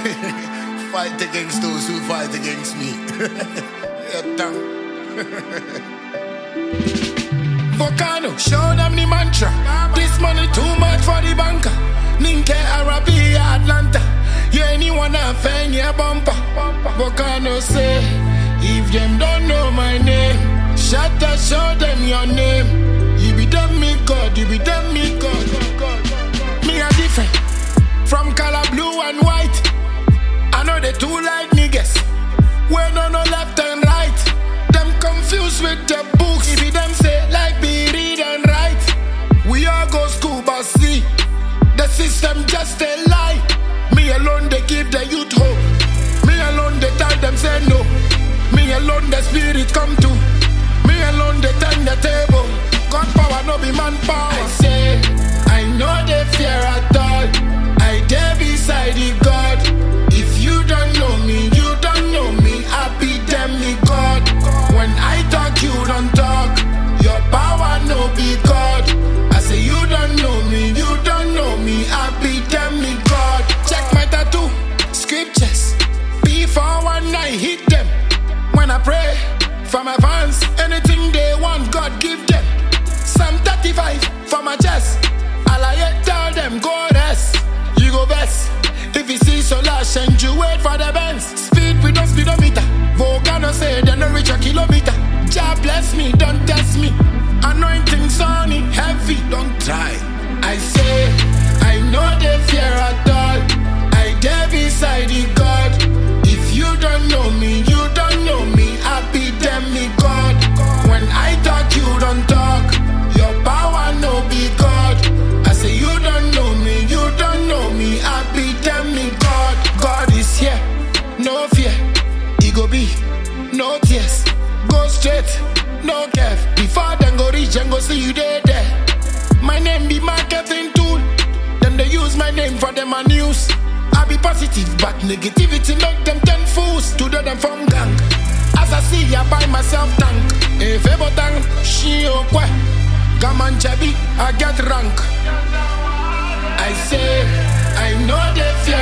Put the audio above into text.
Fight against those who fight against me. Volcano, show them the mantra. This money too much for the banker. Ninke Arabia Atlanta. You anyone a fan your bumper. Volcano say, if them don't know my name, shut up, show them your name. You be done me God, you be done me God. Me a different from color blue and white. I know they too like niggas. We don't know left and right. Them confused with the books. If them say like be read and write. We all go school but see the system just a lie. Me alone they give the youth hope. Me alone they tell them say no. Me alone the spirit come to. Me alone they turn the table. God power no be man power. I say I know they fear at all. I dare beside the God. If you don't know me, you don't know me. I be them me God. When I talk, you don't talk. Your power no be God. I say you don't know me, you don't know me. I be them me God. Check my tattoo, scriptures. Before one I hit them. When I pray for my fans, anything they want, God give them. Psalm 35 for my chest. All I tell them go rest. You go best. If you see solar change, you wait for the bends. Speed with no speedometer. Volcano say they no reach a kilometer. Jah bless me, don't test me. Anointing sunny, heavy, don't try. I say, I know they fear at all. I dare beside the God. If you don't know me, you don't know me. I be them me God. When I talk, you don't talk. Your power no be God. I say you don't know me, you don't know me. I be them me God. God is here, no fear. He go be, no tears. Go straight, no care. Before them go reach and go see you there. My name be marketing tool. Them they use my name for them and news. I be positive, but negativity make them 10 fools. To do them from gang. As I see, I buy myself tank. If ever tank, she okwe. Come on, Chubby, I get rank. I say, I know they fear